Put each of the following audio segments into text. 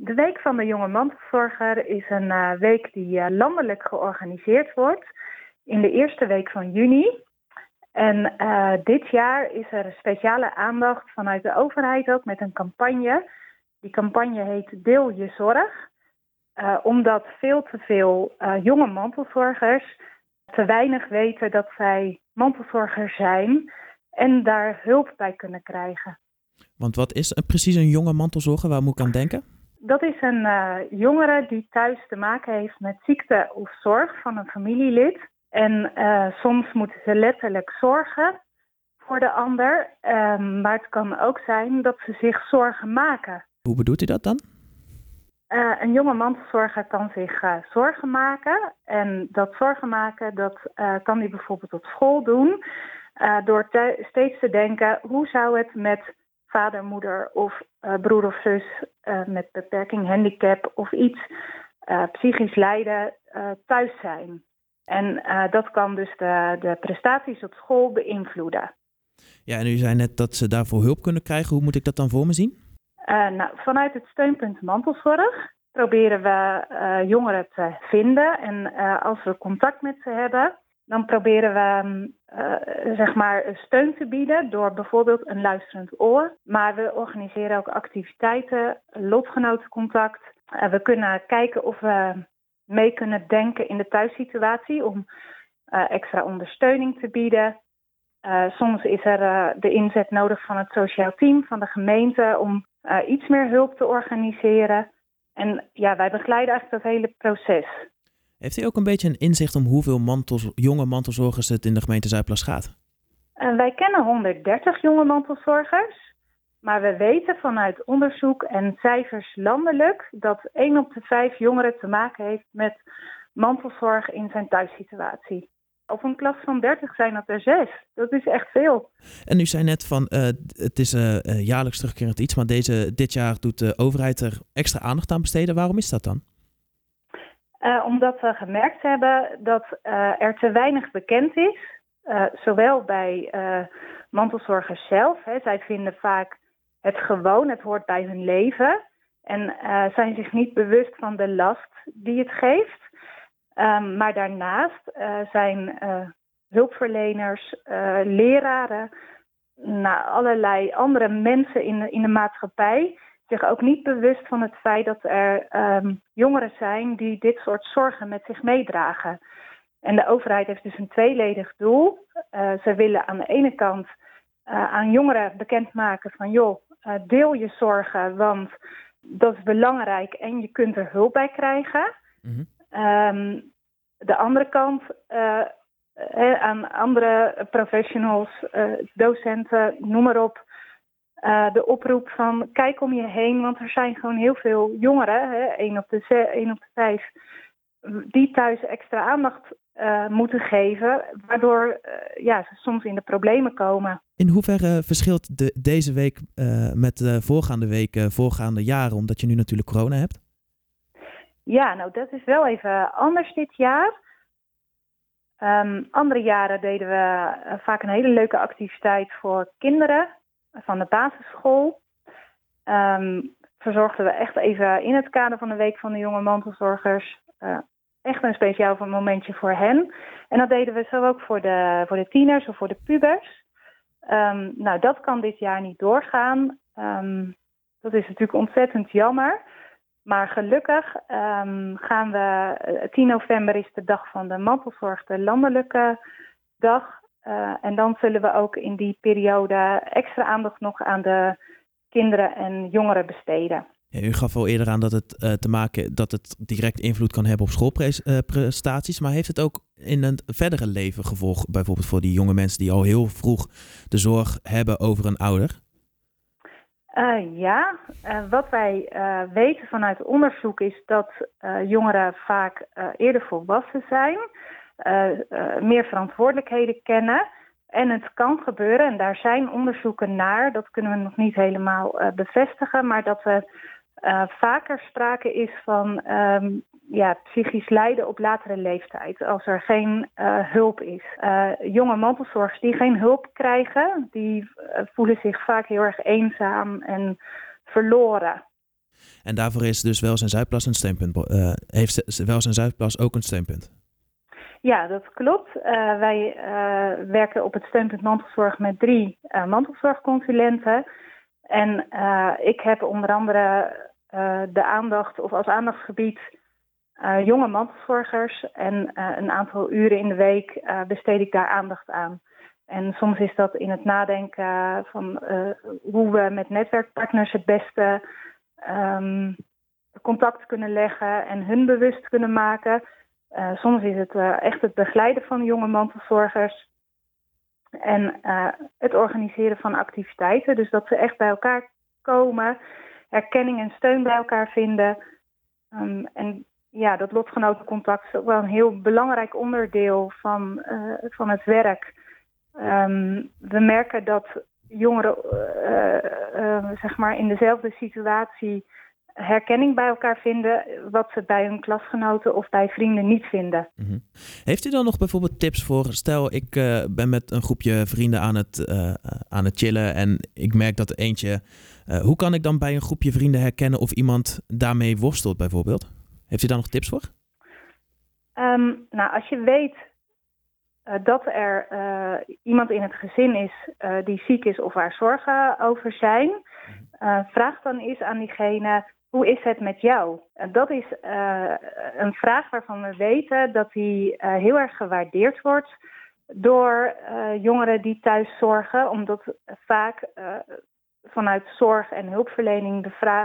De Week van de Jonge Mantelzorger is een week die landelijk georganiseerd wordt in de eerste week van juni. En dit jaar is er speciale aandacht vanuit de overheid ook met een campagne. Die campagne heet Deel je zorg. Omdat veel te veel jonge mantelzorgers te weinig weten dat zij mantelzorger zijn en daar hulp bij kunnen krijgen. Want wat is precies een jonge mantelzorger? Waar moet ik aan denken? Dat is een jongere die thuis te maken heeft met ziekte of zorg van een familielid. En soms moeten ze letterlijk zorgen voor de ander. Maar het kan ook zijn dat ze zich zorgen maken. Hoe bedoelt u dat dan? Een jonge mantelzorger kan zich zorgen maken. En dat zorgen maken, dat kan hij bijvoorbeeld op school doen. Door steeds te denken, hoe zou het met vader, moeder of broer of zus met beperking, handicap of iets, psychisch lijden, thuis zijn. En dat kan dus de prestaties op school beïnvloeden. Ja, en u zei net dat ze daarvoor hulp kunnen krijgen. Hoe moet ik dat dan voor me zien? Vanuit het steunpunt mantelzorg proberen we jongeren te vinden. En als we contact met ze hebben, dan proberen we steun te bieden door bijvoorbeeld een luisterend oor. Maar we organiseren ook activiteiten, lotgenotencontact. We kunnen kijken of we mee kunnen denken in de thuissituatie om extra ondersteuning te bieden. Soms is er de inzet nodig van het sociaal team van de gemeente om iets meer hulp te organiseren. En ja, wij begeleiden eigenlijk dat hele proces. Heeft u ook een beetje een inzicht om hoeveel jonge mantelzorgers het in de gemeente Zuidplas gaat? Wij kennen 130 jonge mantelzorgers. Maar we weten vanuit onderzoek en cijfers landelijk dat 1 op de 5 jongeren te maken heeft met mantelzorg in zijn thuissituatie. Op een klas van 30 zijn dat er 6. Dat is echt veel. En u zei net van het is jaarlijks terugkerend iets, maar dit jaar doet de overheid er extra aandacht aan besteden. Waarom is dat dan? Omdat we gemerkt hebben dat er te weinig bekend is. Zowel bij mantelzorgers zelf. Zij vinden vaak het hoort bij hun leven. En zijn zich niet bewust van de last die het geeft. Maar daarnaast zijn hulpverleners, leraren, allerlei andere mensen in de maatschappij zich ook niet bewust van het feit dat er jongeren zijn die dit soort zorgen met zich meedragen. En de overheid heeft dus een tweeledig doel. Ze willen aan de ene kant aan jongeren bekendmaken van deel je zorgen, want dat is belangrijk en je kunt er hulp bij krijgen. Mm-hmm. De andere kant aan andere professionals, docenten, noem maar op. De oproep van kijk om je heen, want er zijn gewoon heel veel jongeren, 1 op de 5, die thuis extra aandacht moeten geven, waardoor ze soms in de problemen komen. In hoeverre verschilt deze week met de voorgaande jaren, omdat je nu natuurlijk corona hebt? Ja, nou dat is wel even anders dit jaar. Andere jaren deden we vaak een hele leuke activiteit voor kinderen van de basisschool. Verzorgden we echt even in het kader van de Week van de Jonge Mantelzorgers echt een speciaal momentje voor hen. En dat deden we zo ook voor de tieners of voor de pubers. Dat kan dit jaar niet doorgaan. Dat is natuurlijk ontzettend jammer. Maar gelukkig gaan we, 10 november is de dag van de mantelzorg, de landelijke dag. En dan zullen we ook in die periode extra aandacht nog aan de kinderen en jongeren besteden. Ja, u gaf al eerder aan dat het direct invloed kan hebben op schoolprestaties. Maar heeft het ook in een verdere leven gevolg, bijvoorbeeld voor die jonge mensen die al heel vroeg de zorg hebben over een ouder? Wat wij weten vanuit onderzoek is dat jongeren vaak eerder volwassen zijn, meer verantwoordelijkheden kennen. En het kan gebeuren, en daar zijn onderzoeken naar, dat kunnen we nog niet helemaal bevestigen, maar dat er vaker sprake is van psychisch lijden op latere leeftijd, als er geen hulp is. Jonge mantelzorgers die geen hulp krijgen, die voelen zich vaak heel erg eenzaam en verloren. En daarvoor is dus Welzijn Zuidplas een steunpunt. Heeft Welzijn Zuidplas ook een steunpunt? Ja, dat klopt. Wij werken op het steunpunt mantelzorg met 3 mantelzorgconsulenten. En ik heb onder andere de aandacht, of als aandachtsgebied, jonge mantelzorgers. En een aantal uren in de week besteed ik daar aandacht aan. En soms is dat in het nadenken van hoe we met netwerkpartners het beste contact kunnen leggen en hun bewust kunnen maken. Soms is het echt het begeleiden van jonge mantelzorgers en het organiseren van activiteiten. Dus dat ze echt bij elkaar komen, erkenning en steun bij elkaar vinden. En ja, dat lotgenotencontact is ook wel een heel belangrijk onderdeel van het werk. We merken dat jongeren zeg maar in dezelfde situatie herkenning bij elkaar vinden, wat ze bij hun klasgenoten of bij vrienden niet vinden. Mm-hmm. Heeft u dan nog bijvoorbeeld tips voor, stel ik ben met een groepje vrienden aan het chillen en ik merk dat eentje, hoe kan ik dan bij een groepje vrienden herkennen of iemand daarmee worstelt bijvoorbeeld? Heeft u daar nog tips voor? Nou, als je weet dat er iemand in het gezin is die ziek is of waar zorgen over zijn, vraag dan eens aan diegene: hoe is het met jou? Dat is een vraag waarvan we weten dat die heel erg gewaardeerd wordt door jongeren die thuis zorgen. Omdat vaak vanuit zorg en hulpverlening de vraag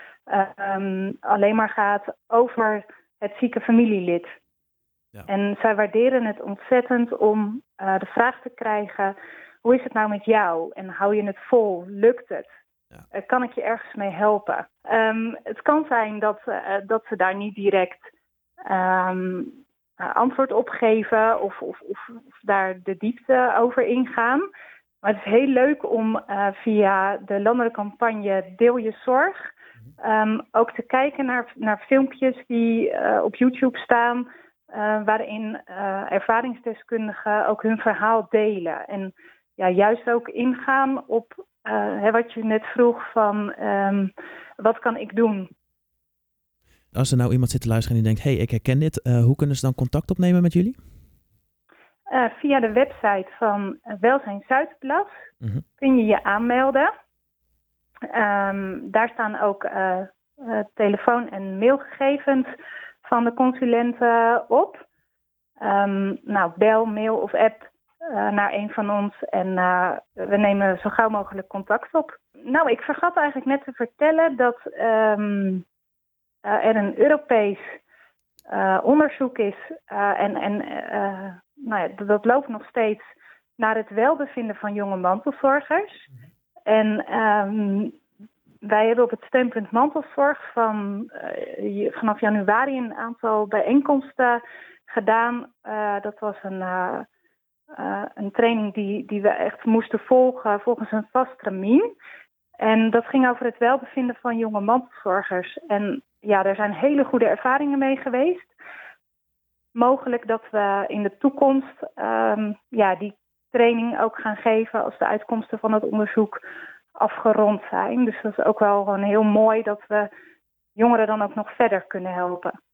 alleen maar gaat over het zieke familielid. Ja. En zij waarderen het ontzettend om de vraag te krijgen: hoe is het nou met jou? En hou je het vol? Lukt het? Ja. Kan ik je ergens mee helpen? Het kan zijn dat ze daar niet direct antwoord op geven of daar de diepte over ingaan. Maar het is heel leuk om via de landelijke campagne Deel je zorg ook te kijken naar filmpjes die op YouTube staan, waarin ervaringsdeskundigen ook hun verhaal delen. En ja, juist ook ingaan op wat je net vroeg van wat kan ik doen? Als er nou iemand zit te luisteren en die denkt: hey, ik herken dit, hoe kunnen ze dan contact opnemen met jullie? Via de website van Welzijn Zuidplas kun je je aanmelden. Daar staan ook telefoon- en mailgegevens van de consulenten op. Nou, bel, mail of app naar een van ons en we nemen zo gauw mogelijk contact op. Nou, ik vergat eigenlijk net te vertellen dat er een Europees onderzoek is nou ja, dat loopt nog steeds naar het welbevinden van jonge mantelzorgers. En wij hebben op het steunpunt mantelzorg vanaf januari een aantal bijeenkomsten gedaan. Dat was een training die we echt moesten volgen volgens een vast termijn. En dat ging over het welbevinden van jonge mantelzorgers. En ja, daar zijn hele goede ervaringen mee geweest. Mogelijk dat we in de toekomst die training ook gaan geven als de uitkomsten van het onderzoek afgerond zijn. Dus dat is ook wel gewoon heel mooi dat we jongeren dan ook nog verder kunnen helpen.